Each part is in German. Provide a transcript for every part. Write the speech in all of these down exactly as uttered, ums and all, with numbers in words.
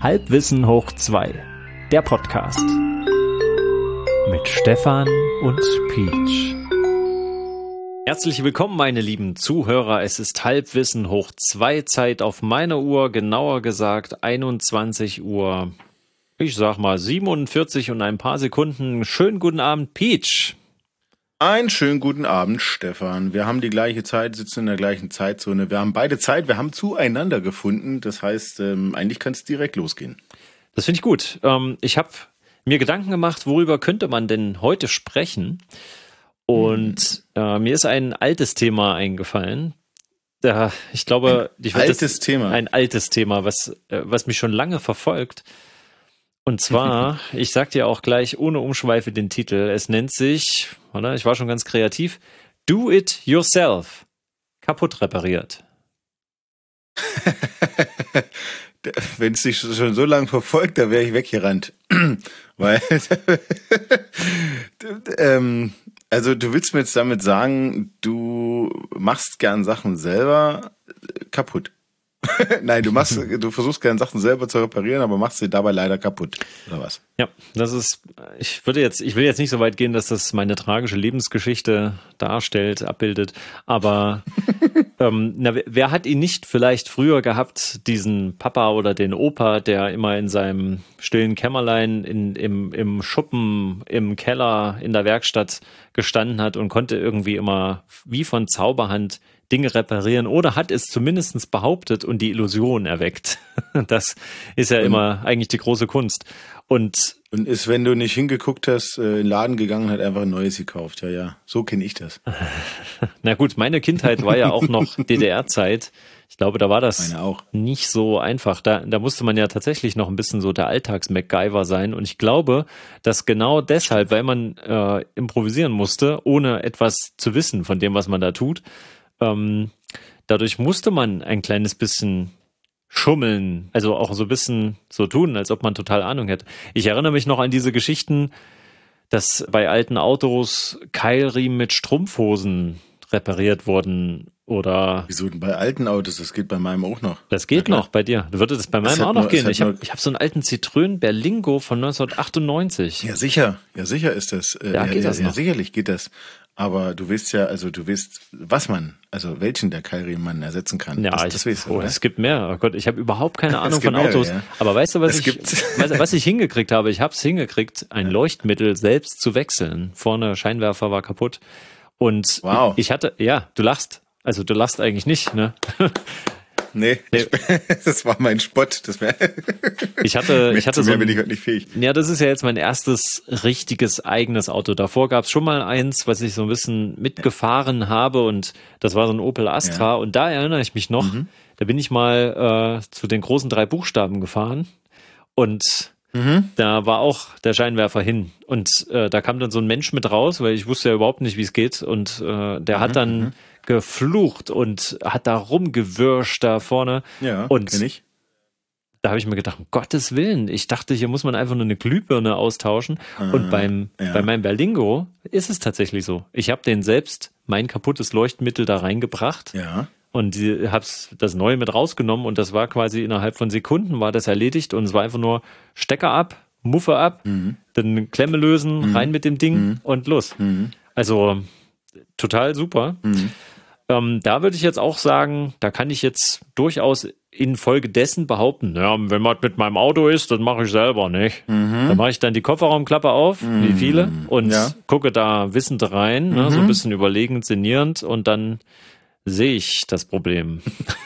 Halbwissen hoch zwei, der Podcast mit Stefan und Peach. Herzlich willkommen, meine lieben Zuhörer. Es ist Halbwissen hoch zwei Zeit auf meiner Uhr, genauer gesagt einundzwanzig Uhr, ich sag mal siebenundvierzig und ein paar Sekunden. Schönen guten Abend, Peach. Einen schönen guten Abend, Stefan. Wir haben die gleiche Zeit, sitzen in der gleichen Zeitzone. Wir haben beide Zeit, wir haben zueinander gefunden. Das heißt, ähm, eigentlich kann es direkt losgehen. Das finde ich gut. Ähm, ich habe mir Gedanken gemacht, worüber könnte man denn heute sprechen? Und hm. äh, mir ist ein altes Thema eingefallen. Da, ich glaube, ein ich altes das, Thema. Ein altes Thema, was, äh, was mich schon lange verfolgt. Und zwar, ich sag dir auch gleich ohne Umschweife den Titel. Es nennt sich, oder? Ich war schon ganz kreativ, Do It Yourself. Kaputt repariert. Wenn es dich schon so lange verfolgt, dann wäre ich weggerannt. Weil, ähm, also du willst mir jetzt damit sagen, du machst gern Sachen selber kaputt. Nein, du machst, du versuchst gerne Sachen selber zu reparieren, aber machst sie dabei leider kaputt, oder was? Ja, das ist, ich würde jetzt, ich will jetzt nicht so weit gehen, dass das meine tragische Lebensgeschichte darstellt, abbildet, aber ähm, na, wer hat ihn nicht vielleicht früher gehabt, diesen Papa oder den Opa, der immer in seinem stillen Kämmerlein in, im, im Schuppen, im Keller, in der Werkstatt gestanden hat und konnte irgendwie immer wie von Zauberhand Dinge reparieren oder hat es zumindest behauptet und die Illusion erweckt. Das ist ja und, immer eigentlich die große Kunst. Und, und ist, wenn du nicht hingeguckt hast, in den Laden gegangen, hat einfach ein neues gekauft. Ja, ja, so kenne ich das. Na gut, meine Kindheit war ja auch noch D D R-Zeit. Ich glaube, da war das auch. nicht so einfach. Da, da musste man ja tatsächlich noch ein bisschen so der Alltags-MacGyver sein. Und ich glaube, dass genau deshalb, weil man äh, improvisieren musste, ohne etwas zu wissen von dem, was man da tut, Ähm, dadurch musste man ein kleines bisschen schummeln, also auch so ein bisschen so tun, als ob man total Ahnung hätte. Ich erinnere mich noch an diese Geschichten, dass bei alten Autos Keilriemen mit Strumpfhosen repariert wurden oder... Wieso denn bei alten Autos? Das geht bei meinem auch noch. Das geht noch bei dir. Würde das bei meinem das auch noch nur, gehen. Ich habe hab so einen alten Citroën Berlingo von neunzehnhundertachtundneunzig. Ja, sicher. Ja, sicher ist das. Ja, ja, geht ja, das ja noch. Sicherlich geht das. Aber du weißt ja, also du weißt, was man, also welchen der Keilriemen man ersetzen kann. Ja, das, ich, das weißt du, oh, oder? Es gibt mehr. Oh Gott, ich habe überhaupt keine Ahnung von mehr, Autos. Ja. Aber weißt du, was es ich, gibt. was, was ich hingekriegt habe? Ich habe es hingekriegt, ein Leuchtmittel selbst zu wechseln. Vorne Scheinwerfer war kaputt. Und wow. ich hatte, ja, du lachst. Also du lachst eigentlich nicht, ne? Nee, nee. Das war mein Spott. Das wär ich hatte, ich hatte so. Mehr bin ich heute nicht fähig. Ja, das ist ja jetzt mein erstes richtiges eigenes Auto. Davor gab es schon mal eins, was ich so ein bisschen mitgefahren habe und das war so ein Opel Astra. Ja. Und da erinnere ich mich noch, mhm. da bin ich mal äh, zu den großen drei Buchstaben gefahren und mhm. da war auch der Scheinwerfer hin. Und äh, da kam dann so ein Mensch mit raus, weil ich wusste ja überhaupt nicht, wie es geht. Und äh, der mhm. hat dann mhm. geflucht und hat da rumgewirscht da vorne. Ja, und kenn ich. Da habe ich mir gedacht, um Gottes Willen, ich dachte, hier muss man einfach nur eine Glühbirne austauschen. Ah, und beim ja. bei meinem Berlingo ist es tatsächlich so. Ich habe den selbst, mein kaputtes Leuchtmittel da reingebracht. Ja. Und ich habe das Neue mit rausgenommen und das war quasi innerhalb von Sekunden war das erledigt und es war einfach nur Stecker ab, Muffe ab, mhm. dann Klemme lösen, mhm. rein mit dem Ding mhm. und los. Mhm. Also total super. Mhm. Ähm, da würde ich jetzt auch sagen, da kann ich jetzt durchaus infolgedessen behaupten, ja, wenn man mit meinem Auto ist, das mache ich selber nicht. Mhm. Da mache ich dann die Kofferraumklappe auf, mhm. wie viele, und ja. gucke da wissend rein, mhm. ne, so ein bisschen überlegend, sinnierend und dann sehe ich das Problem.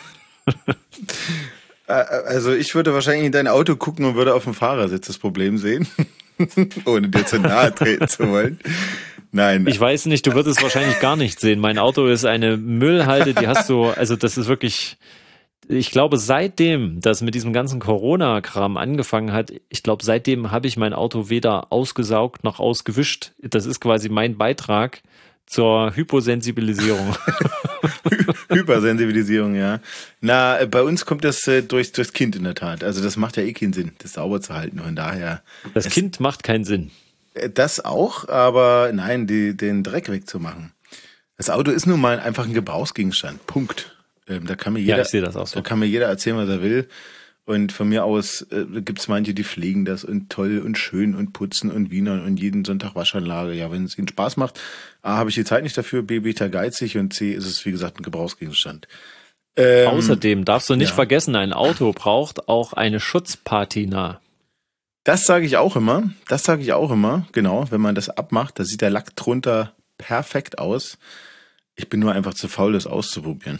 Also ich würde wahrscheinlich in dein Auto gucken und würde auf dem Fahrersitz das Problem sehen, ohne dir zu nahe treten zu wollen. Nein. Ich weiß nicht, du würdest wahrscheinlich gar nicht sehen. Mein Auto ist eine Müllhalde, die hast du, also das ist wirklich, ich glaube seitdem das mit diesem ganzen Corona-Kram angefangen hat, ich glaube seitdem habe ich mein Auto weder ausgesaugt noch ausgewischt. Das ist quasi mein Beitrag zur Hyposensibilisierung. Hypersensibilisierung, ja. Na, bei uns kommt das äh, durchs, durchs Kind in der Tat. Also das macht ja eh keinen Sinn, das sauber zu halten. Von daher. Das Kind macht keinen Sinn. Das auch, aber nein, die, den Dreck wegzumachen. Das Auto ist nun mal einfach ein Gebrauchsgegenstand. Punkt. Ähm, da kann mir jeder, ja, ich sehe das auch so. Da kann mir jeder erzählen, was er will. Und von mir aus äh, gibt es manche, die pflegen das und toll und schön und putzen und wienern und jeden Sonntag Waschanlage. Ja, wenn es ihnen Spaß macht, A, habe ich die Zeit nicht dafür, B, bin ich da geizig und C, ist es, wie gesagt, ein Gebrauchsgegenstand. Ähm, Außerdem darfst du nicht ja. vergessen, ein Auto braucht auch eine Schutzpatina. Das sage ich auch immer. Das sage ich auch immer. Genau, wenn man das abmacht, da sieht der Lack drunter perfekt aus. Ich bin nur einfach zu faul, das auszuprobieren.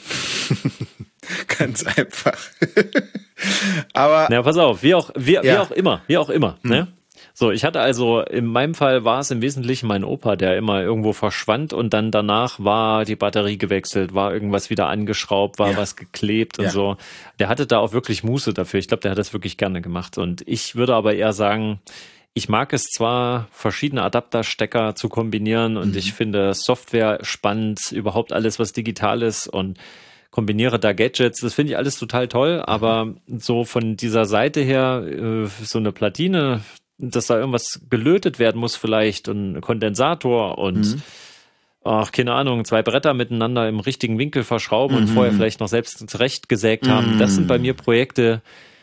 Ganz einfach. Aber Na, pass auf, wie auch, wie, Ja. wie auch immer, wie auch immer, Hm. ne? So, ich hatte also, in meinem Fall war es im Wesentlichen mein Opa, der immer irgendwo verschwand und dann danach war die Batterie gewechselt, war irgendwas wieder angeschraubt, war Ja. was geklebt und Ja. so. Der hatte da auch wirklich Muße dafür. Ich glaube, der hat das wirklich gerne gemacht. Und ich würde aber eher sagen, ich mag es zwar, verschiedene Adapterstecker zu kombinieren und Mhm. ich finde Software spannend, überhaupt alles, was digital ist und kombiniere da Gadgets, das finde ich alles total toll, aber so von dieser Seite her, äh, so eine Platine, dass da irgendwas gelötet werden muss vielleicht und ein Kondensator und Mhm. ach, keine Ahnung, zwei Bretter miteinander im richtigen Winkel verschrauben und Mhm. vorher vielleicht noch selbst zurechtgesägt haben. Das sind bei mir Projekte,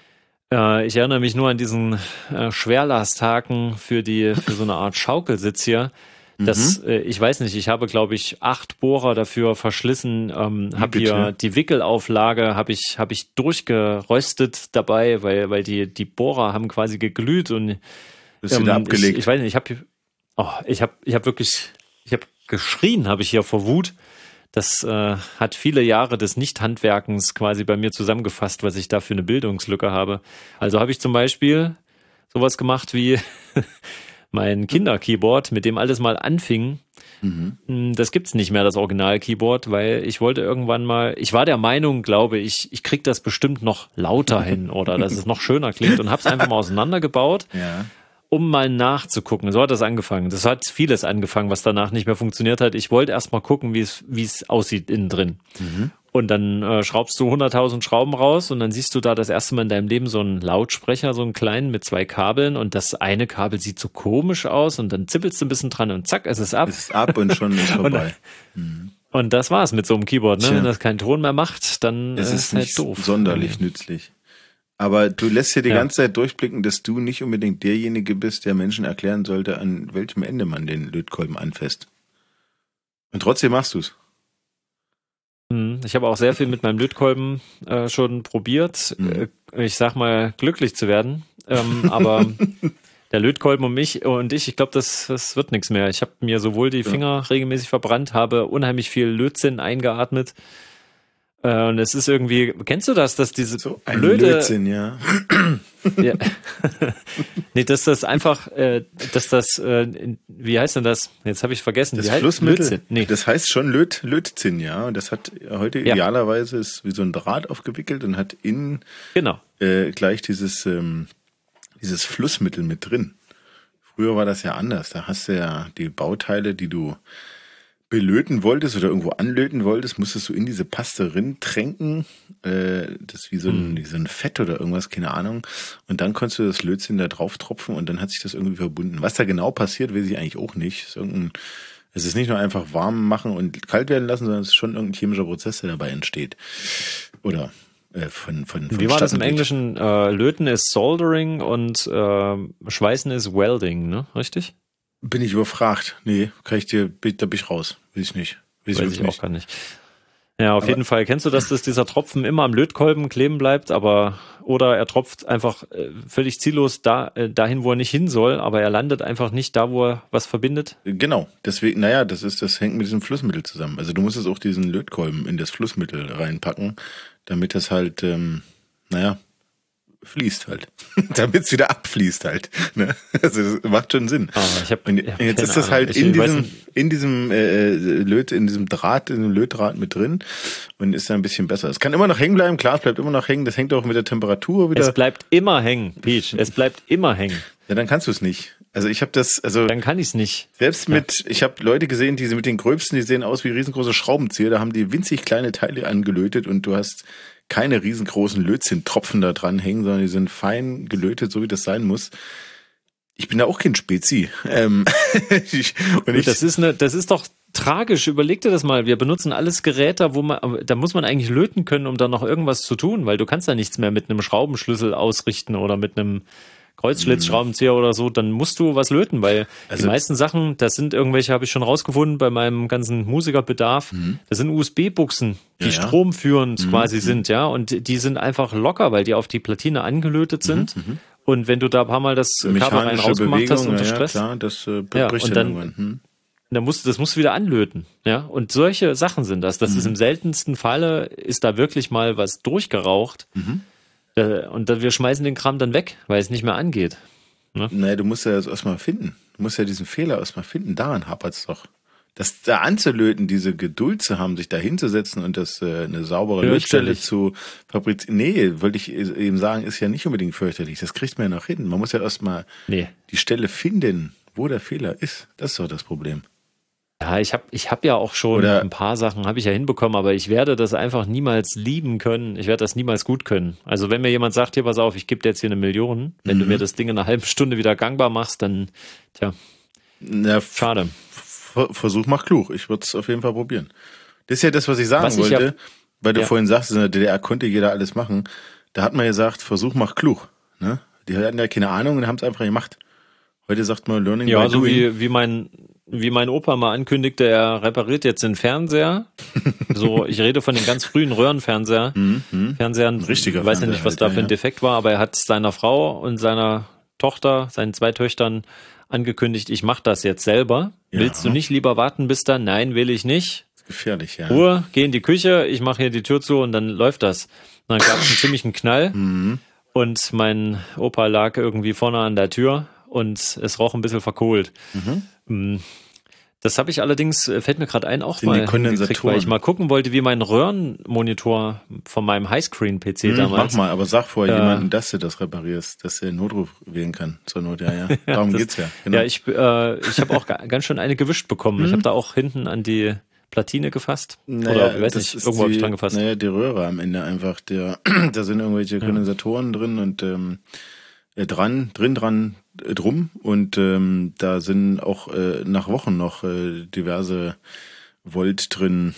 äh, ich erinnere mich nur an diesen äh, Schwerlasthaken für die, für so eine Art Schaukelsitz hier. Das, äh, ich weiß nicht, ich habe, glaube ich, acht Bohrer dafür verschlissen, ähm, habe bitte? hier die Wickelauflage, habe ich, habe ich durchgeröstet dabei, weil, weil die, die Bohrer haben quasi geglüht und Das ist wieder ähm, abgelegt. Ich, ich weiß nicht, ich habe, oh, ich habe, ich habe wirklich, ich habe geschrien, habe ich hier vor Wut. Das äh, hat viele Jahre des Nicht-Handwerkens quasi bei mir zusammengefasst, was ich da für eine Bildungslücke habe. Also habe ich zum Beispiel sowas gemacht wie mein Kinder-Keyboard, mit dem alles mal anfing. Mhm. Das gibt's nicht mehr, das Original-Keyboard, weil ich wollte irgendwann mal, ich war der Meinung, glaube ich, ich krieg das bestimmt noch lauter hin oder dass es noch schöner klingt und hab's einfach mal auseinandergebaut, Ja. um mal nachzugucken. So hat das angefangen. Das hat vieles angefangen, was danach nicht mehr funktioniert hat. Ich wollte erst mal gucken, wie es, wie es aussieht innen drin. Mhm. Und dann äh, schraubst du hunderttausend Schrauben raus und dann siehst du da das erste Mal in deinem Leben so einen Lautsprecher, so einen kleinen mit zwei Kabeln und das eine Kabel sieht so komisch aus und dann zippelst du ein bisschen dran und zack, es ist ab. Es ist ab und schon ist vorbei. Und das war's mit so einem Keyboard, ne? Tja. Wenn das keinen Ton mehr macht, dann Es äh, ist ist halt nicht doof. sonderlich nützlich. Aber du lässt dir die Ja. ganze Zeit durchblicken, dass du nicht unbedingt derjenige bist, der Menschen erklären sollte, an welchem Ende man den Lötkolben anfasst. Und trotzdem machst du's. Mhm. Ich habe auch sehr viel mit meinem Lötkolben äh, schon probiert, Mhm. äh, ich sag mal, glücklich zu werden. Ähm, aber der Lötkolben und mich und ich, ich glaube, das, das wird nichts mehr. Ich habe mir sowohl die Finger regelmäßig verbrannt, habe unheimlich viel Lötzinn eingeatmet. Äh, und es ist irgendwie, kennst du das, dass diese So ein blöde... Blödsinn, ja. Ja. Nee, dass das einfach, äh, dass das, äh, wie heißt denn das? Jetzt habe ich vergessen. Das wie heißt Flussmittel, Lötzinn? Nee. das heißt schon Löt, Lötzinn, ja. Und das hat heute Ja. idealerweise ist wie so ein Draht aufgewickelt und hat innen Genau. äh, gleich dieses, ähm, dieses Flussmittel mit drin. Früher war das ja anders. Da hast du ja die Bauteile, die du belöten wolltest oder irgendwo anlöten wolltest, musstest du in diese Paste rin tränken. Äh, das ist wie so ein, wie so ein Fett oder irgendwas, keine Ahnung. Und dann konntest du das Lötzinn da drauf tropfen und dann hat sich das irgendwie verbunden. Was da genau passiert, weiß ich eigentlich auch nicht. Es ist, irgendein, es ist nicht nur einfach warm machen und kalt werden lassen, sondern es ist schon irgendein chemischer Prozess, der dabei entsteht. Oder äh, von, von, von Wie war das im Stadt- Englischen? Äh, Löten ist Soldering und äh, Schweißen ist Welding, ne? Richtig? Bin ich überfragt? Nee, kann ich dir, da bin ich raus. Weiß ich nicht. Weiß, Weiß ich ich nicht. auch gar nicht. Ja, auf Aber- jeden Fall. Kennst du das, dass dieser Tropfen immer am Lötkolben kleben bleibt, aber oder er tropft einfach äh, völlig ziellos da, äh, dahin, wo er nicht hin soll, aber er landet einfach nicht da, wo er was verbindet? Genau, deswegen, naja, das ist, das hängt mit diesem Flussmittel zusammen. Also du musstest auch diesen Lötkolben in das Flussmittel reinpacken, damit das halt, ähm, naja, fließt halt. Damit es wieder abfließt halt. Ne? Also das macht schon Sinn. Ah, ich hab, Und ich hab jetzt keine ist das Ahnung. halt Ich in weiß diesem, nicht. in diesem äh, Löt, in diesem Draht, in dem Lötdraht mit drin und ist da ein bisschen besser. Es kann immer noch hängen bleiben, klar, es bleibt immer noch hängen. Das hängt auch mit der Temperatur wieder. Es bleibt immer hängen, Peach. Es bleibt immer hängen. Ja, dann kannst du es nicht. Also ich habe das, also Dann kann ich es nicht. selbst mit, ich habe Leute gesehen, die mit den gröbsten, die sehen aus wie riesengroße Schraubenzieher, da haben die winzig kleine Teile angelötet und du hast keine riesengroßen Lötzinn-Tropfen da dran hängen, sondern die sind fein gelötet, so wie das sein muss. Ich bin da auch kein Spezi. Ähm, ich, und Gut, ich, das ist eine, das ist doch tragisch. Überleg dir das mal. Wir benutzen alles Geräte, wo man, da muss man eigentlich löten können, um da noch irgendwas zu tun, weil du kannst da nichts mehr mit einem Schraubenschlüssel ausrichten oder mit einem Kreuzschlitzschraubenzieher oder so, dann musst du was löten, weil also die meisten Sachen, das sind irgendwelche, habe ich schon rausgefunden bei meinem ganzen Musikerbedarf, mhm. das sind U S B-Buchsen, die ja, ja. stromführend mhm. quasi mhm. sind, ja, und die sind einfach locker, weil die auf die Platine angelötet sind. Mhm. Und wenn du da ein paar Mal das Kabel rein rausgemacht hast unter Stress, ja, klar, das äh, ja, bricht und dann, dann, irgendwann. Hm. dann musst du, das musst du wieder anlöten, ja. Und solche Sachen sind das. Das mhm. ist im seltensten Falle, ist da wirklich mal was durchgeraucht. Mhm. Und wir schmeißen den Kram dann weg, weil es nicht mehr angeht. Ne? Naja, du musst ja das erstmal finden. Du musst ja diesen Fehler erstmal finden. Daran hapert es doch. Das da anzulöten, diese Geduld zu haben, sich da hinzusetzen und das äh, eine saubere Lötstelle zu fabrizieren. Nee, wollte ich eben sagen, ist ja nicht unbedingt fürchterlich. Das kriegt man ja noch hin. Man muss ja erstmal nee. die Stelle finden, wo der Fehler ist. Das ist doch das Problem. Ja, ich habe ich hab ja auch schon Oder ein paar Sachen habe ich ja hinbekommen, aber ich werde das einfach niemals lieben können. Ich werde das niemals gut können. Also wenn mir jemand sagt, hier, pass auf, ich gebe dir jetzt hier eine Million, wenn mhm. du mir das Ding in einer halben Stunde wieder gangbar machst, dann, tja, Na, schade. Versuch mal klug. Ich würde es auf jeden Fall probieren. Das ist ja das, was ich sagen was wollte, ich hab, weil du ja. vorhin sagst, in der D D R konnte jeder alles machen. Da hat man gesagt, Versuch macht klug. Ne? Die hatten ja keine Ahnung und haben es einfach gemacht. Heute sagt man Learning ja, by so doing. wie, wie mein wie mein Opa mal ankündigte, er repariert jetzt den Fernseher. So, ich rede von den ganz frühen Röhrenfernseher. Mhm, Fernsehern. Richtiger Ich weiß ja Fernseher nicht, was halt, da ja, für ein ja. Defekt war, aber er hat seiner Frau und seiner Tochter, seinen zwei Töchtern angekündigt, ich mache das jetzt selber. Ja. Willst du nicht lieber warten bis dann? Nein, will ich nicht. Gefährlich, ja. Ruhe, geh in die Küche, ich mache hier die Tür zu und dann läuft das. Und dann gab es einen ziemlichen Knall Mhm. und mein Opa lag irgendwie vorne an der Tür und es roch ein bisschen verkohlt. Mhm. Das habe ich allerdings, fällt mir gerade ein, auch Sind mal die Kondensatoren. hingekriegt, weil ich mal gucken wollte, wie mein Röhrenmonitor von meinem Highscreen-P C Hm, damals. Mach mal, aber sag vorher Äh, jemanden, dass du das reparierst, dass er einen Notruf wählen kann. Zur Not, ja, ja. Darum das, geht's ja. Genau. Ja, ich, äh, ich habe auch ga- ganz schön eine gewischt bekommen. Mhm. Ich habe da auch hinten an die Platine gefasst. Naja, Oder, ich weiß das nicht, ist irgendwo habe ich die- dran gefasst. Naja, die Röhre am Ende einfach. Der, da sind irgendwelche Kondensatoren drin und ähm, äh, dran, drin dran, äh, drum. Und ähm, da sind auch äh, nach Wochen noch äh, diverse Volt drin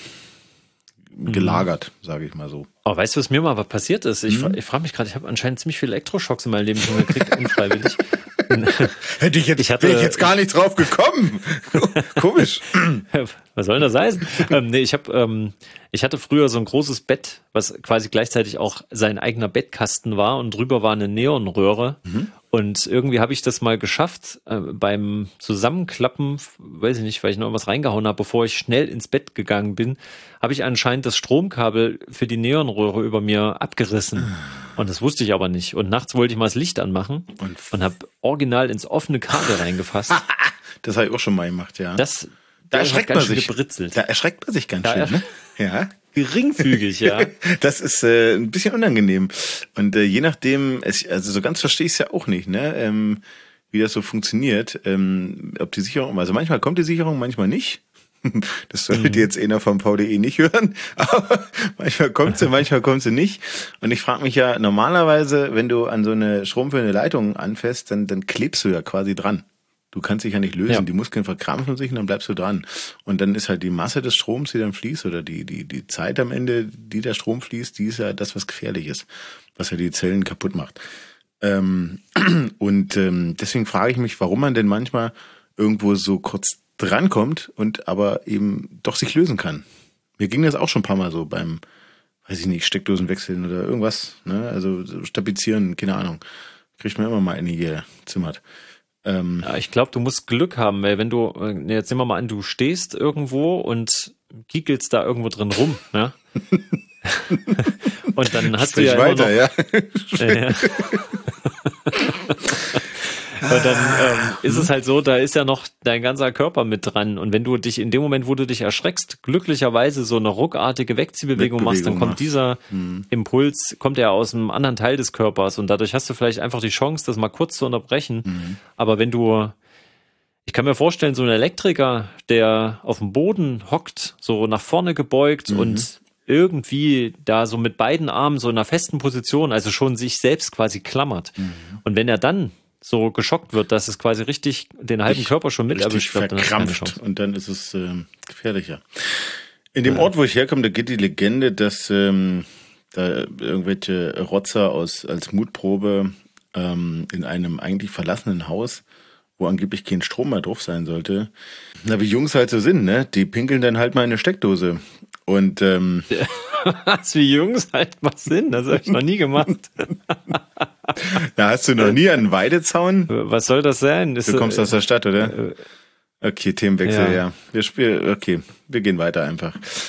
gelagert, mhm. sage ich mal so. Oh, weißt du, was mir mal was passiert ist? Ich, Mhm. ich frage mich gerade, ich habe anscheinend ziemlich viele Elektroschocks in meinem Leben schon gekriegt, unfreiwillig. Hätte ich jetzt, Ich hatte- bin ich jetzt gar nicht drauf gekommen. Komisch. Was soll denn das heißen? ähm, nee, ich habe, ähm, ich hatte früher so ein großes Bett, was quasi gleichzeitig auch sein eigener Bettkasten war und drüber war eine Neonröhre. Mhm. Und irgendwie habe ich das mal geschafft, äh, beim Zusammenklappen, weiß ich nicht, weil ich noch was reingehauen habe, bevor ich schnell ins Bett gegangen bin, habe ich anscheinend das Stromkabel für die Neonröhre über mir abgerissen. Und das wusste ich aber nicht. Und nachts wollte ich mal das Licht anmachen Und und habe original ins offene Kabel reingefasst. Das habe ich auch schon mal gemacht, ja. Das, da das erschreckt hat ganz man schön sich. gebritzelt. Da erschreckt man sich ganz Da schön, ersch- ne? Ja. Geringfügig, ja. Das ist äh, ein bisschen unangenehm. Und äh, je nachdem, es, also so ganz verstehe ich es ja auch nicht, ne? Ähm, wie das so funktioniert. Ähm, ob die Sicherung, also manchmal kommt die Sicherung, manchmal nicht. Das solltet Mhm. ihr jetzt einer vom V D E nicht hören. Aber manchmal kommt sie, manchmal kommt sie nicht. Und ich frage mich ja, normalerweise, wenn du an so eine stromführende Leitung anfährst, dann, dann klebst du ja quasi dran. Du kannst dich ja nicht lösen, Ja. die Muskeln verkrampfen sich und dann bleibst du dran. Und dann ist halt die Masse des Stroms, die dann fließt, oder die, die, die Zeit am Ende, die der Strom fließt, die ist ja das, was gefährlich ist, was ja die Zellen kaputt macht. Ähm, und ähm, deswegen frage ich mich, warum man denn manchmal irgendwo so kurz drankommt und aber eben doch sich lösen kann. Mir ging das auch schon ein paar Mal so beim, weiß ich nicht, Steckdosen wechseln oder irgendwas, ne? Also so stabilisieren, keine Ahnung. Kriegt man immer mal eine hier zimmert. Ähm, Ja, ich glaube, du musst Glück haben, weil wenn du, äh, nee, jetzt nehmen wir mal an, du stehst irgendwo und kiekelst da irgendwo drin rum, ja? Und dann hast sprich du ja weiter, immer noch, ja. Ja, ja. Und dann ähm, ist es halt so, da ist ja noch dein ganzer Körper mit dran. Und wenn du dich in dem Moment, wo du dich erschreckst, glücklicherweise so eine ruckartige Wegziehbewegung machst, dann Wegbewegung kommt machst. dieser Hm. Impuls, kommt ja aus einem anderen Teil des Körpers. Und dadurch hast du vielleicht einfach die Chance, das mal kurz zu unterbrechen. Mhm. Aber wenn du, ich kann mir vorstellen, so ein Elektriker, der auf dem Boden hockt, so nach vorne gebeugt Mhm. und irgendwie da so mit beiden Armen so in einer festen Position, also schon sich selbst quasi klammert. Mhm. Und wenn er dann so geschockt wird, dass es quasi richtig den halben Ich Körper schon mit richtig erwischt wird. dann hast du keine verkrampft Chance. und dann ist es äh, gefährlicher. In dem Ja. Ort, wo ich herkomme, da geht die Legende, dass ähm, da irgendwelche Rotzer aus als Mutprobe ähm, in einem eigentlich verlassenen Haus, wo angeblich kein Strom mehr drauf sein sollte, na wie Jungs halt so sind, ne? Die pinkeln dann halt mal in eine Steckdose. Und ähm, Was wie Jungs halt was sind, das habe ich noch nie gemacht. da hast du noch nie einen Weidezaun. Was soll das sein? Ist, Du kommst aus der Stadt, oder? äh, Okay, Themenwechsel, ja. ja. Wir spielen, okay, wir gehen weiter einfach.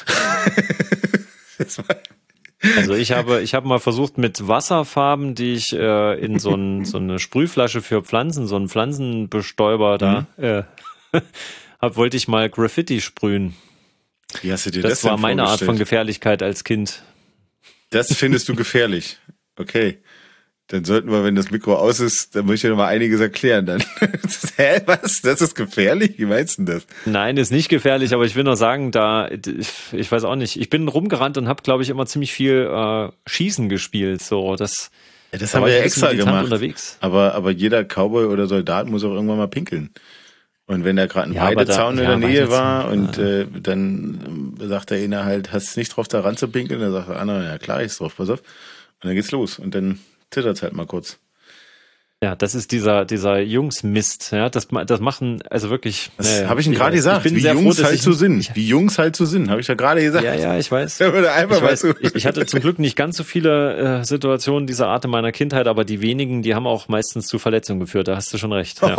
Das war- Also ich habe, ich habe mal versucht mit Wasserfarben, die ich äh, in so, ein, so eine Sprühflasche für Pflanzen, so einen Pflanzenbestäuber da, Mhm. äh, hab, wollte ich mal Graffiti sprühen. Wie hast du dir das, Das war denn meine Art von vorgestellt? Gefährlichkeit als Kind. Das findest du gefährlich. Okay. Dann sollten wir, wenn das Mikro aus ist, dann muss ich dir noch mal einiges erklären dann. Hä, was? Das ist gefährlich? Wie meinst du denn das? Nein, ist nicht gefährlich, aber ich will nur sagen, da, ich weiß auch nicht, ich bin rumgerannt und habe, glaube ich, immer ziemlich viel äh, Schießen gespielt. So, das, Ja, das da haben war wir ich ja ein bisschen extra militant gemacht. unterwegs. Aber, aber jeder Cowboy oder Soldat muss auch irgendwann mal pinkeln. Und wenn da gerade ein Ja, aber da- Weidezaun in ja, der Nähe Weidezaun, war und ja. äh, dann ähm, sagt der eine halt, hast du nicht drauf, da ran zu pinkeln? Dann sagt der andere, ja klar, ich drauf, pass auf. Und dann geht's los. Und dann zittert's halt mal kurz. Ja, das ist dieser, dieser Jungsmist. Ja, das, ma- das machen, also wirklich. Das naja, habe ich Ihnen ich gerade weiß. gesagt, Ich bin wie sehr froh, Jungs dass halt ich, so sind. Ich, Wie Jungs halt so sind, habe ich ja gerade gesagt. ja, ja, ich weiß. Da würde einfach Ich, mal weiß, so. ich, ich hatte zum Glück nicht ganz so viele äh, Situationen dieser Art in meiner Kindheit, aber die wenigen, die haben auch meistens zu Verletzungen geführt. Da hast du schon recht. Ja.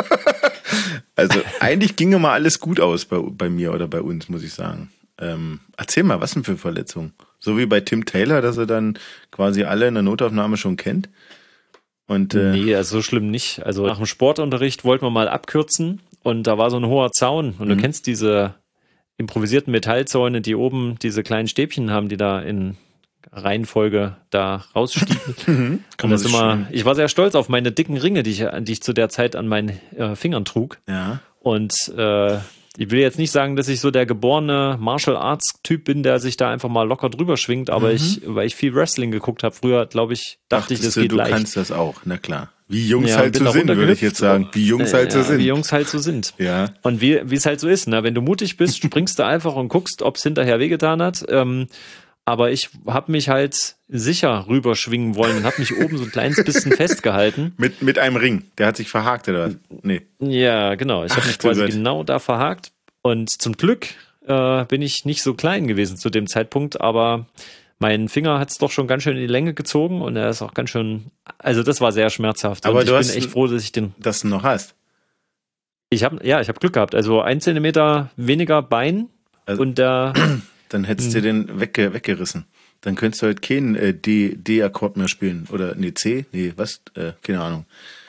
Also eigentlich ginge mal alles gut aus bei, bei mir oder bei uns, muss ich sagen. Ähm, erzähl mal, was denn für Verletzungen? So wie bei Tim Taylor, dass er dann quasi alle in der Notaufnahme schon kennt. Und äh, Nee, also so schlimm nicht. Also nach dem Sportunterricht wollten wir mal abkürzen und da war so ein hoher Zaun und du Mhm. kennst diese improvisierten Metallzäune, die oben diese kleinen Stäbchen haben, die da in Reihenfolge da rausstiefeln. kann Und man das sich immer, ich war sehr stolz auf meine dicken Ringe, die ich, die ich zu der Zeit an meinen äh, Fingern trug. ja. Und äh, ich will jetzt nicht sagen, dass ich so der geborene Martial Arts Typ bin, der sich da einfach mal locker drüber schwingt, aber Mhm. ich, weil ich viel Wrestling geguckt habe früher, glaube ich, dachte ich, das Dachtest du, geht du leicht. kannst das auch, na klar. Wie Jungs Ja, halt bin so da sind, würde ich runtergehüpft. jetzt sagen. Wie Jungs halt so Ja, sind. Wie Jungs halt so sind. Ja. Und wie wie es halt so ist, ne? Wenn du mutig bist, springst du einfach und guckst, ob es hinterher wehgetan hat. Ähm, aber ich habe mich halt sicher rüberschwingen wollen und habe mich oben so ein kleines bisschen festgehalten. Mit, mit einem Ring. Der hat sich verhakt, oder was? Nee. Ja, genau. Ich habe mich Ach, du quasi Gott. genau da verhakt. Und zum Glück äh, bin ich nicht so klein gewesen zu dem Zeitpunkt, aber mein Finger hat es doch schon ganz schön in die Länge gezogen und er ist auch ganz schön, also das war sehr schmerzhaft. Aber und du ich hast bin echt ein- froh, dass ich den, Dass du noch hast. ich habe, ja, ich habe Glück gehabt. Also ein Zentimeter weniger Bein Also- und der, Dann hättest du Hm. den wegge weggerissen. Dann könntest du halt keinen äh, D- D-Akkord mehr spielen. Oder, nee, C? Nee, was? Äh, keine Ahnung.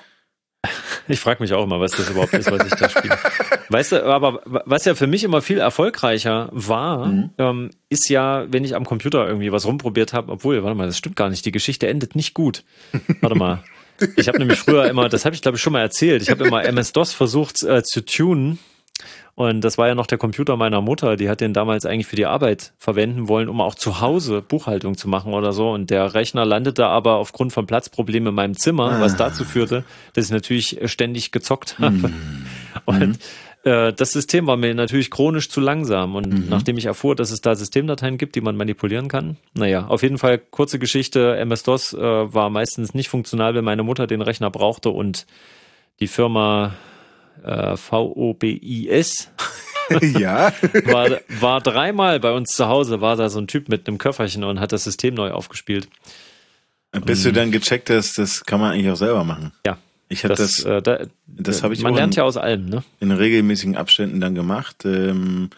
ich frage mich auch immer, was das überhaupt ist, was ich da spiele. Weißt du, aber was ja für mich immer viel erfolgreicher war, Mhm. ähm, ist ja, wenn ich am Computer irgendwie was rumprobiert habe, obwohl, warte mal, das stimmt gar nicht, die Geschichte endet nicht gut. Warte mal. Ich habe nämlich früher immer, das habe ich glaube ich schon mal erzählt, ich habe immer M S-DOS versucht äh, zu tunen. Und das war ja noch der Computer meiner Mutter, die hat den damals eigentlich für die Arbeit verwenden wollen, um auch zu Hause Buchhaltung zu machen oder so. Und der Rechner landete aber aufgrund von Platzproblemen in meinem Zimmer, was dazu führte, dass ich natürlich ständig gezockt habe. Und äh, das System war mir natürlich chronisch zu langsam. Und Mhm. nachdem ich erfuhr, dass es da Systemdateien gibt, die man manipulieren kann, naja, auf jeden Fall kurze Geschichte, M S-DOS äh, war meistens nicht funktional, wenn meine Mutter den Rechner brauchte und die Firma äh, V O B I S Ja. war, war dreimal bei uns zu Hause, war da so ein Typ mit einem Köfferchen und hat das System neu aufgespielt. Bis du dann gecheckt hast, das kann man eigentlich auch selber machen. Ja, Ich habe das, das, äh, da, das habe ich man auch lernt in- ja aus allem, ne? in regelmäßigen Abständen dann gemacht, ähm,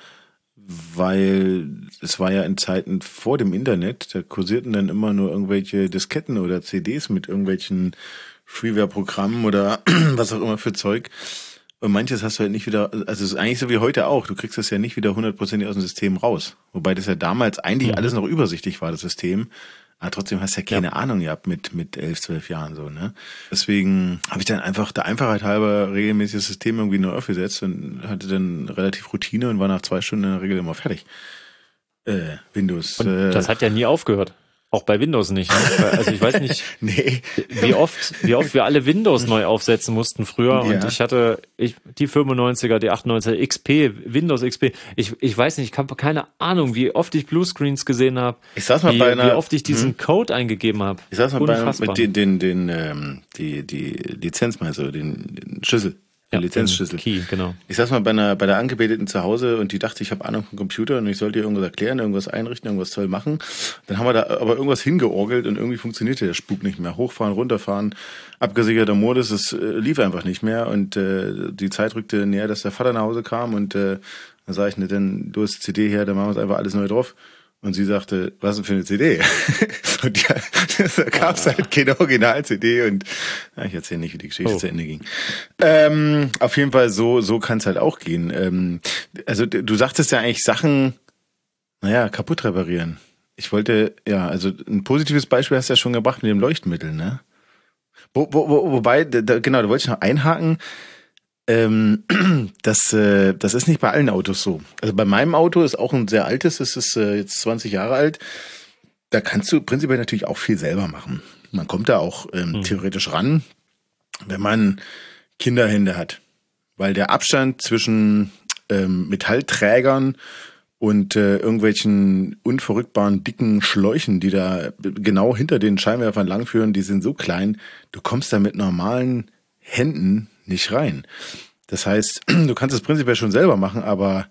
weil es war ja in Zeiten vor dem Internet, da kursierten dann immer nur irgendwelche Disketten oder C Ds mit irgendwelchen Freeware-Programmen oder was auch immer für Zeug. Und manches hast du halt nicht wieder, also es ist eigentlich so wie heute auch, du kriegst das ja nicht wieder hundertprozentig aus dem System raus. Wobei das ja damals eigentlich Mhm. alles noch übersichtlich war, das System. Aber trotzdem hast du ja keine Ja. Ahnung gehabt mit, mit elf, zwölf Jahren so, ne? Deswegen habe ich dann einfach der Einfachheit halber regelmäßig das System irgendwie neu aufgesetzt und hatte dann relativ Routine und war nach zwei Stunden in der Regel immer fertig. Äh, Windows. Und äh, das hat ja nie aufgehört. Auch bei Windows nicht. Ne? Also ich weiß nicht, nee. wie oft, wie oft wir alle Windows neu aufsetzen mussten früher. Ja. Und ich hatte ich, die fünfundneunziger, die achtundneunziger, X P, Windows X P. Ich, ich weiß nicht, ich habe keine Ahnung, wie oft ich Bluescreens gesehen habe. Ich saß mal wie, bei einer, wie oft ich diesen hm. Code eingegeben habe. Ich saß mal Unfassbar. bei mit den, den, den, ähm, die, die Lizenz, also den, den Schlüssel. Der ja, Lizenzschlüssel. Key, genau. Ich saß mal bei einer bei der Angebeteten zu Hause und die dachte, ich habe Ahnung vom Computer und ich sollte ihr irgendwas erklären, irgendwas einrichten, irgendwas toll machen. Dann haben wir da aber irgendwas hingeorgelt und irgendwie funktionierte der Spuk nicht mehr. Hochfahren, runterfahren, abgesicherter Modus, es äh, lief einfach nicht mehr und äh, die Zeit rückte näher, dass der Vater nach Hause kam und äh, dann sag ich, ne, denn du hast C D her, dann machen wir es einfach alles neu drauf. Und sie sagte, was denn für eine C D? Und ja, da gab es halt keine Original-C D und ja, ich erzähle nicht, wie die Geschichte oh. zu Ende ging. Ähm, auf jeden Fall, so so kann es halt auch gehen. Ähm, also du sagtest ja eigentlich Sachen, naja, kaputt reparieren. Ich wollte, ja, also ein positives Beispiel hast du ja schon gebracht mit dem Leuchtmittel, ne? Wo, wo, wo, wobei, da, genau, da wollte ich noch einhaken. Ähm, das, äh, das ist nicht bei allen Autos so. Also bei meinem Auto ist auch ein sehr altes, das ist äh, jetzt zwanzig Jahre alt. Da kannst du prinzipiell natürlich auch viel selber machen. Man kommt da auch ähm, mhm. theoretisch ran, wenn man Kinderhände hat. Weil der Abstand zwischen ähm, Metallträgern und äh, irgendwelchen unverrückbaren dicken Schläuchen, die da genau hinter den Scheinwerfern langführen, die sind so klein, du kommst da mit normalen Händen nicht rein. Das heißt, du kannst es prinzipiell schon selber machen, aber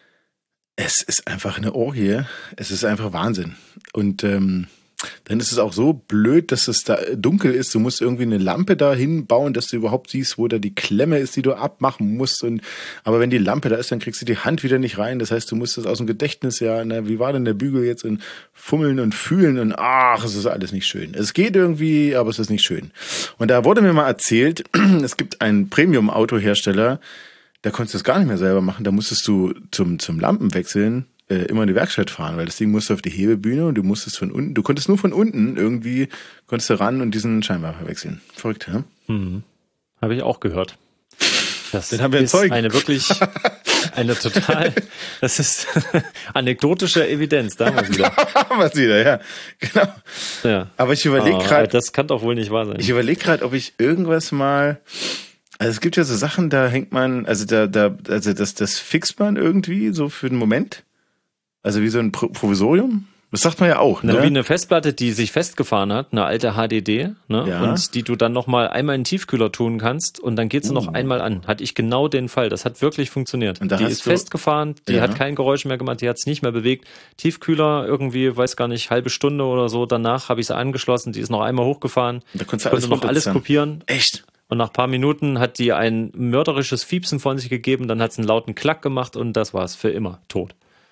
es ist einfach eine Orgie. Es ist einfach Wahnsinn. Und ähm, dann ist es auch so blöd, dass es da dunkel ist. Du musst irgendwie eine Lampe da hinbauen, dass du überhaupt siehst, wo da die Klemme ist, die du abmachen musst. Und aber wenn die Lampe da ist, dann kriegst du die Hand wieder nicht rein. Das heißt, du musst das aus dem Gedächtnis, ja, na, wie war denn der Bügel jetzt? Und fummeln und fühlen und ach, es ist alles nicht schön. Es geht irgendwie, aber es ist nicht schön. Und da wurde mir mal erzählt, es gibt einen Premium-Autohersteller, da konntest du es gar nicht mehr selber machen. Da musstest du zum zum Lampenwechseln äh, immer in die Werkstatt fahren, weil das Ding musste auf die Hebebühne und du musstest von unten, du konntest nur von unten irgendwie, konntest du ran und diesen Scheinwerfer wechseln. Verrückt, ja? Hm. Habe ich auch gehört. Das Den haben wir ist erzeugt. Eine wirklich, eine total, das ist anekdotische Evidenz, da haben wir es wieder. Da haben wir es wieder, ja. Genau. Ja. Aber ich überlege oh, gerade. Das kann doch wohl nicht wahr sein. Ich überlege gerade, ob ich irgendwas mal. Also es gibt ja so Sachen, da hängt man, also da, da, also das, das fixt man irgendwie so für den Moment. Also wie so ein Pro- Provisorium. Das sagt man ja auch, ne? Na, wie eine Festplatte, die sich festgefahren hat, eine alte H D D, ne? Ja. Und die du dann nochmal einmal in den Tiefkühler tun kannst und dann geht sie uh. noch einmal an. Hatte ich genau den Fall. Das hat wirklich funktioniert. Und da die hast ist du, festgefahren, die ja. hat kein Geräusch mehr gemacht, die hat es nicht mehr bewegt. Tiefkühler irgendwie, weiß gar nicht, halbe Stunde oder so. Danach habe ich sie angeschlossen, die ist noch einmal hochgefahren. Da konntest du konnte alles noch alles kopieren. Echt? Und nach ein paar Minuten hat die ein mörderisches Fiepsen von sich gegeben, dann hat es einen lauten Klack gemacht und das war's für immer tot.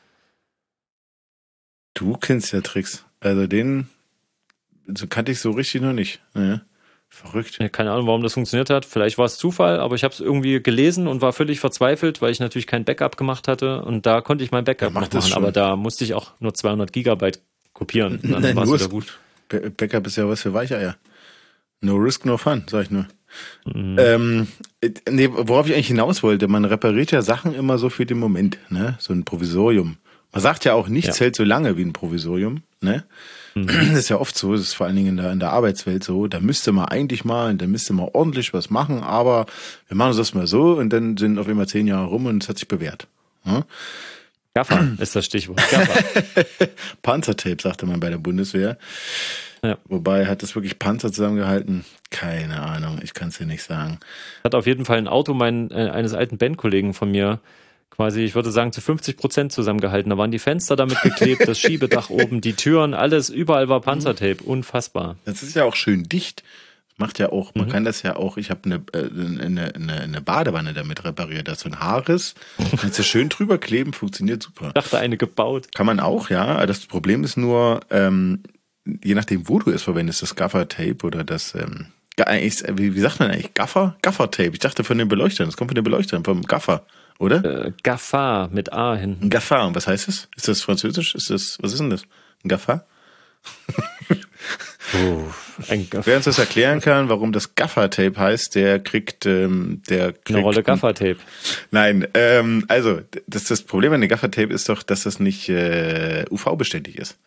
Du kennst ja Tricks. Also den so kannte ich so richtig noch nicht. Ja. Verrückt. Ja, keine Ahnung, warum das funktioniert hat. Vielleicht war es Zufall, aber ich habe es irgendwie gelesen und war völlig verzweifelt, weil ich natürlich kein Backup gemacht hatte und da konnte ich mein Backup ja, noch machen, aber da musste ich auch nur zweihundert Gigabyte kopieren. Und dann Nein, war es wieder gut. Backup ist ja was für Weicheier. No risk, no fun, sag ich nur. Mhm. Ähm, nee, worauf ich eigentlich hinaus wollte, man repariert ja Sachen immer so für den Moment, ne? So ein Provisorium. Man sagt ja auch, nichts ja. hält so lange wie ein Provisorium, ne? Mhm. Das ist ja oft so, das ist vor allen Dingen in der, in der Arbeitswelt so, da müsste man eigentlich mal, da müsste man ordentlich was machen, aber wir machen das mal so und dann sind auf einmal zehn Jahre rum und es hat sich bewährt. Ja? Gaffer ist das Stichwort. Gaffer. Panzertape, sagte man bei der Bundeswehr. Ja. Wobei, hat das wirklich Panzer zusammengehalten? Keine Ahnung, ich kann es dir nicht sagen. Hat auf jeden Fall ein Auto mein, äh, eines alten Bandkollegen von mir quasi, ich würde sagen, zu fünfzig Prozent zusammengehalten. Da waren die Fenster damit geklebt, das Schiebedach oben, die Türen, alles, überall war Panzertape. Unfassbar. Das ist ja auch schön dicht. Macht ja auch, man mhm. kann das ja auch, ich habe eine, eine, eine, eine Badewanne damit repariert, da ist so ein Haarriss, kannst du schön drüber kleben, funktioniert super. Ich dachte, eine gebaut. Kann man auch, ja. Das Problem ist nur, ähm, je nachdem, wo du es verwendest, das Gaffer-Tape oder das, ähm, wie, wie sagt man eigentlich, Gaffer? Gaffer-Tape. Ich dachte von den Beleuchtern, das kommt von den Beleuchtern, vom Gaffer, oder? Äh, Gaffer mit A hinten. Ein Gaffer, und was heißt das? Ist das Französisch? Ist das, was ist denn das? Ein Gaffer? Oh, ein Gaff- Wer uns das erklären kann, warum das Gaffer-Tape heißt, der kriegt, ähm, der kriegt eine Rolle Gaffer-Tape. Nein, ähm, also das, das Problem an dem Gaffer-Tape ist doch, dass das nicht äh, U V-beständig ist.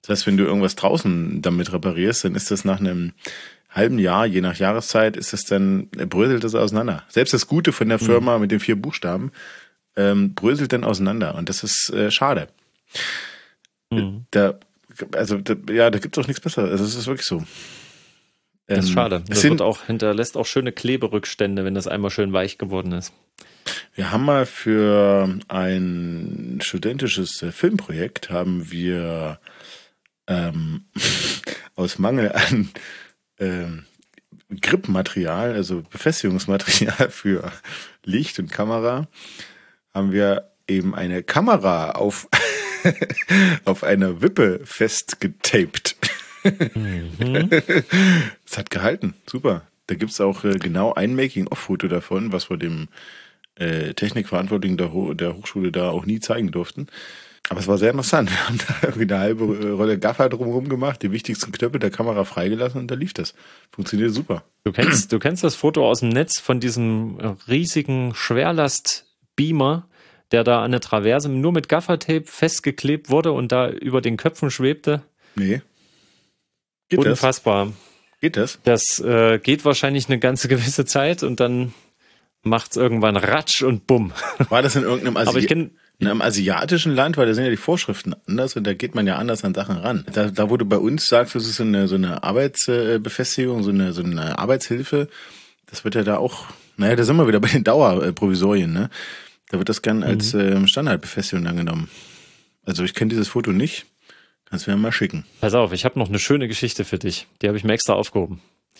Das heißt, wenn du irgendwas draußen damit reparierst, dann ist das nach einem halben Jahr, je nach Jahreszeit, ist es dann, bröselt das auseinander. Selbst das Gute von der Firma mhm. mit den vier Buchstaben ähm, bröselt dann auseinander und das ist äh, schade. Mhm. Da, also da, ja, da gibt's auch nichts Besseres. Also es ist wirklich so. Das ist ähm, schade. Das sind, wird auch, hinterlässt auch schöne Kleberückstände, wenn das einmal schön weich geworden ist. Wir haben mal für ein studentisches äh, Filmprojekt haben wir ähm, aus Mangel an ähm, Gripmaterial, also Befestigungsmaterial für Licht und Kamera, haben wir eben eine Kamera auf auf einer Wippe festgetaped. Mhm. Es hat gehalten, super. Da gibt's auch äh, genau ein Making-of-Foto davon, was wir dem äh, Technikverantwortlichen der, Ho- der Hochschule da auch nie zeigen durften. Aber es war sehr interessant. Wir haben da irgendwie eine halbe Rolle Gaffer drumherum gemacht, die wichtigsten Knöpfe der Kamera freigelassen und da lief das. Funktioniert super. Du kennst, du kennst das Foto aus dem Netz von diesem riesigen Schwerlastbeamer, der da an der Traverse nur mit Gaffertape festgeklebt wurde und da über den Köpfen schwebte? Nee. Geht Unfassbar. Das? Geht das? Das äh, geht wahrscheinlich eine ganze gewisse Zeit und dann macht's irgendwann Ratsch und Bumm. War das in irgendeinem Asi- Aber ich kenn, in einem asiatischen Land, weil da sind ja die Vorschriften anders und da geht man ja anders an Sachen ran. Da, da wo du bei uns sagst, das ist so eine, so eine Arbeitsbefestigung, so eine, so eine Arbeitshilfe, das wird ja da auch, naja, da sind wir wieder bei den Dauerprovisorien, ne? Da wird das gern als mhm. äh, Standardbefestigung angenommen. Also ich kenne dieses Foto nicht. Kannst du mir mal schicken. Pass auf, ich habe noch eine schöne Geschichte für dich. Die habe ich mir extra aufgehoben.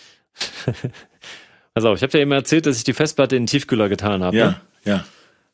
Pass auf, ich habe dir eben erzählt, dass ich die Festplatte in den Tiefkühler getan habe. Ja, ne? ja.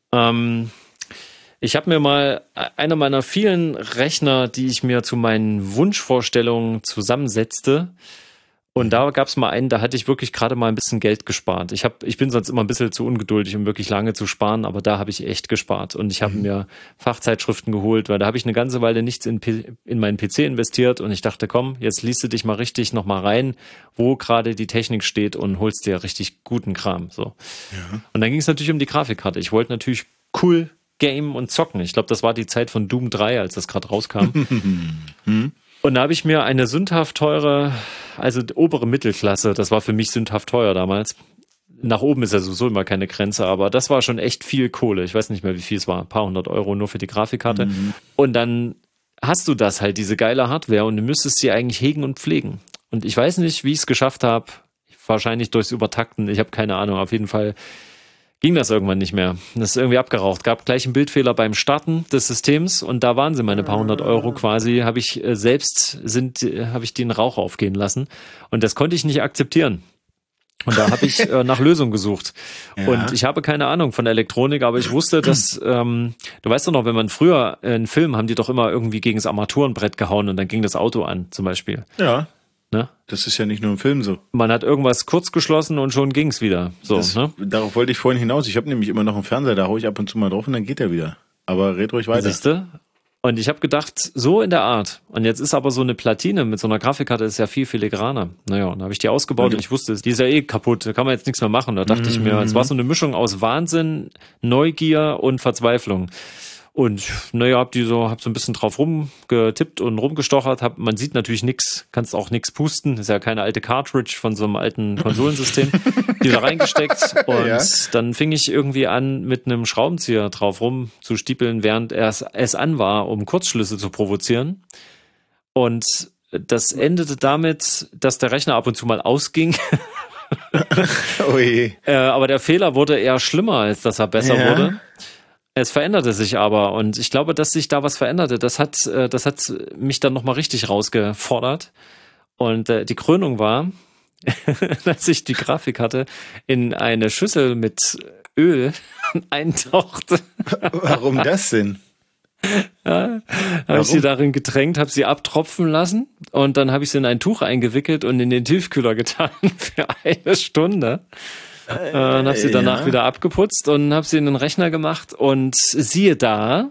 Ähm, ich habe mir mal einer meiner vielen Rechner, die ich mir zu meinen Wunschvorstellungen zusammensetzte. Und da gab es mal einen, da hatte ich wirklich gerade mal ein bisschen Geld gespart. Ich hab, ich bin sonst immer ein bisschen zu ungeduldig, um wirklich lange zu sparen, aber da habe ich echt gespart. Und ich habe mhm. mir Fachzeitschriften geholt, weil da habe ich eine ganze Weile nichts in, P- in meinen P C investiert. Und ich dachte, komm, jetzt liest du dich mal richtig nochmal rein, wo gerade die Technik steht und holst dir richtig guten Kram. So. Ja. Und dann ging es natürlich um die Grafikkarte. Ich wollte natürlich cool gamen und zocken. Ich glaube, das war die Zeit von Doom drei, als das gerade rauskam. hm. Und da habe ich mir eine sündhaft teure, also obere Mittelklasse, das war für mich sündhaft teuer damals. Nach oben ist ja sowieso immer keine Grenze, aber das war schon echt viel Kohle. Ich weiß nicht mehr, wie viel es war. Ein paar hundert Euro nur für die Grafikkarte. Mhm. Und dann hast du das halt, diese geile Hardware, und du müsstest sie eigentlich hegen und pflegen. Und ich weiß nicht, wie ich es geschafft habe. Wahrscheinlich durchs Übertakten. Ich habe keine Ahnung. Auf jeden Fall ging das irgendwann nicht mehr. Das ist irgendwie abgeraucht. Gab gleich einen Bildfehler beim Starten des Systems und da waren sie meine paar hundert Euro quasi. Habe ich äh, selbst sind, äh, habe ich den Rauch aufgehen lassen und das konnte ich nicht akzeptieren. Und da habe ich äh, nach Lösungen gesucht. Ja. Und ich habe keine Ahnung von Elektronik, aber ich wusste, dass, ähm, du weißt doch noch, wenn man früher äh, einen Film, haben die doch immer irgendwie gegen das Armaturenbrett gehauen und dann ging das Auto an, zum Beispiel. Ja. Ne? Das ist ja nicht nur im Film so. Man hat irgendwas kurz geschlossen und schon ging's wieder. So, das, ne? Darauf wollte ich vorhin hinaus. Ich habe nämlich immer noch einen Fernseher, da hau ich ab und zu mal drauf und dann geht er wieder. Aber red ruhig weiter. Siehste? Und ich habe gedacht, so in der Art. Und jetzt ist aber so eine Platine mit so einer Grafikkarte ist ja viel filigraner. Naja, und dann habe ich die ausgebaut okay. und ich wusste, die ist ja eh kaputt, da kann man jetzt nichts mehr machen. Da dachte mhm. ich mir, es war so eine Mischung aus Wahnsinn, Neugier und Verzweiflung. Und naja, hab die so, hab so ein bisschen drauf rumgetippt und rumgestochert. Hab, man sieht natürlich nichts, kannst auch nichts pusten. Ist ja keine alte Cartridge von so einem alten Konsolensystem. Die da reingesteckt und ja. dann fing ich irgendwie an, mit einem Schraubenzieher drauf rum zu stiepeln, während er es an war, um Kurzschlüsse zu provozieren. Und das endete damit, dass der Rechner ab und zu mal ausging. Oh je. Äh, aber der Fehler wurde eher schlimmer, als dass er besser ja. wurde. Es veränderte sich aber und ich glaube, dass sich da was veränderte, das hat, das hat mich dann nochmal richtig rausgefordert. Und äh, die Krönung war, dass ich die Grafikkarte in eine Schüssel mit Öl eintauchte. Warum das denn? Ja, habe ich sie darin getränkt, habe sie abtropfen lassen und dann habe ich sie in ein Tuch eingewickelt und in den Tiefkühler getan für eine Stunde. Äh, und habe sie danach ja. wieder abgeputzt und habe sie in den Rechner gemacht und siehe da,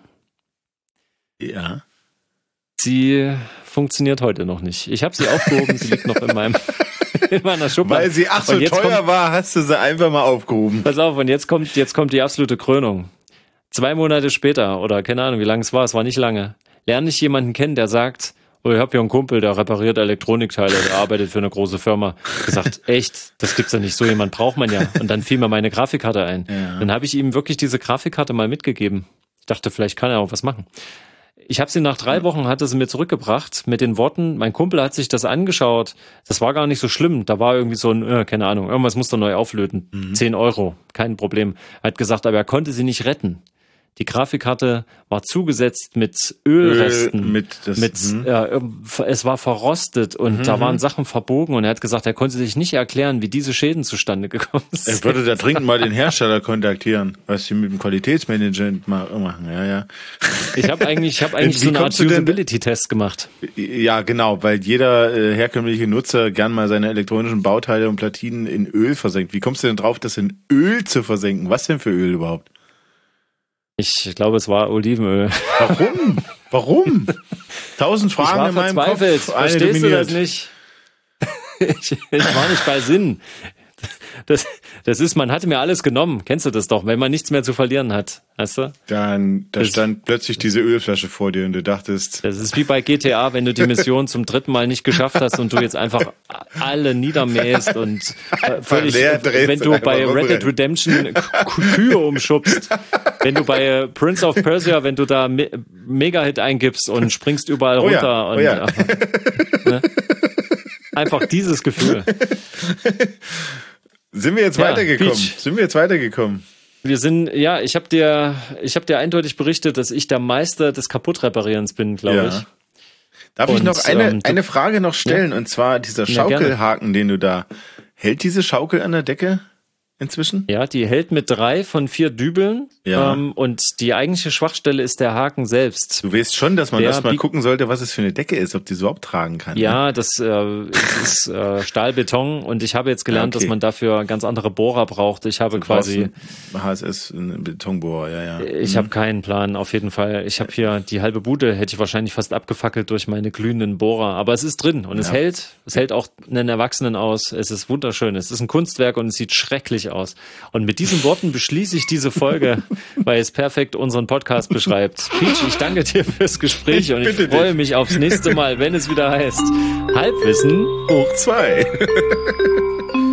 ja, sie funktioniert heute noch nicht. Ich habe sie aufgehoben, sie liegt noch in meinem in meiner Schublade. Weil sie ach so teuer kommt, war, hast du sie einfach mal aufgehoben. Pass auf, und jetzt kommt jetzt kommt die absolute Krönung. Zwei Monate später oder keine Ahnung, wie lange es war, es war nicht lange, lerne ich jemanden kennen, der sagt, ich habe hier einen Kumpel, der repariert Elektronikteile, der arbeitet für eine große Firma. Gesagt, echt, das gibt's ja nicht, so jemand braucht man ja. Und dann fiel mir meine Grafikkarte ein. Ja. Dann habe ich ihm wirklich diese Grafikkarte mal mitgegeben. Ich dachte, vielleicht kann er auch was machen. Ich habe sie nach drei Wochen, hatte sie mir zurückgebracht mit den Worten, mein Kumpel hat sich das angeschaut, das war gar nicht so schlimm, da war irgendwie so ein, äh, keine Ahnung, irgendwas musste neu auflöten, mhm. zehn Euro, kein Problem. Er hat gesagt, aber er konnte sie nicht retten. Die Grafikkarte war zugesetzt mit Ölresten, Öl, mit, das, mit äh, es war verrostet und mhm. da waren Sachen verbogen und er hat gesagt, er konnte sich nicht erklären, wie diese Schäden zustande gekommen sind. Er würde da dringend mal den Hersteller kontaktieren, was sie mit dem Qualitätsmanagement machen, ja, ja. Ich habe eigentlich, ich habe eigentlich so eine Art Usability-Test gemacht. Ja, genau, weil jeder äh, herkömmliche Nutzer gern mal seine elektronischen Bauteile und Platinen in Öl versenkt. Wie kommst du denn drauf, das in Öl zu versenken? Was denn für Öl überhaupt? Ich glaube, es war Olivenöl. Warum? Warum? Tausend Fragen in meinem Kopf. Verstehst du das nicht? Ich, ich war nicht bei Sinn. Das, das ist, man hatte mir alles genommen. Kennst du das doch, wenn man nichts mehr zu verlieren hat, weißt du? Dann, da das, stand plötzlich diese Ölflasche vor dir und du dachtest... Das ist wie bei G T A, wenn du die Mission zum dritten Mal nicht geschafft hast und du jetzt einfach alle niedermähst und äh, völlig, wenn du bei Red Dead Redemption Kühe umschubst, wenn du bei Prince of Persia, wenn du da Me- Mega-Hit eingibst und springst überall runter. Oh ja, oh ja. Und, äh, ne? Einfach dieses Gefühl. Sind wir jetzt ja, weitergekommen? Peach. Sind wir jetzt weitergekommen? Wir sind, ja, ich habe dir, ich habe dir eindeutig berichtet, dass ich der Meister des Kaputtreparierens bin, glaube ja. ich. Darf und, ich noch eine, ähm, eine Frage noch stellen? Ja. Und zwar dieser Schaukelhaken, ja, den du da, hält diese Schaukel an der Decke inzwischen? Ja, die hält mit drei von vier Dübeln. Ja. Ähm, und die eigentliche Schwachstelle ist der Haken selbst. Du weißt schon, dass man der erstmal gucken sollte, was es für eine Decke ist, ob die es überhaupt tragen kann. Ja, ne? das äh, ist äh, Stahlbeton und ich habe jetzt gelernt, ja, okay. dass man dafür ganz andere Bohrer braucht. Ich habe so quasi H S S, ein Betonbohrer, ja, ja. Ich mhm. habe keinen Plan, auf jeden Fall. Ich habe hier die halbe Bude, hätte ich wahrscheinlich fast abgefackelt durch meine glühenden Bohrer. Aber es ist drin und ja. es hält, es hält auch einen Erwachsenen aus. Es ist wunderschön. Es ist ein Kunstwerk und es sieht schrecklich aus. Und mit diesen Worten beschließe ich diese Folge, weil es perfekt unseren Podcast beschreibt. Peach, ich danke dir fürs Gespräch und ich freue mich aufs nächste Mal, wenn es wieder heißt Halbwissen hoch zwei.